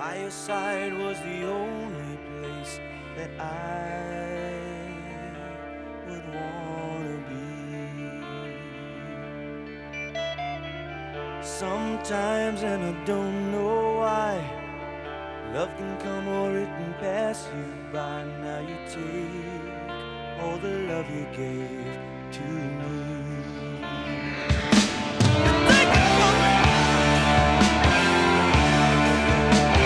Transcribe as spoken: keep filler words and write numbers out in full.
By your side was the only place that I would wanna be. Sometimes, and I don't know why, love can come or it can pass you by. Now you take all the love you gave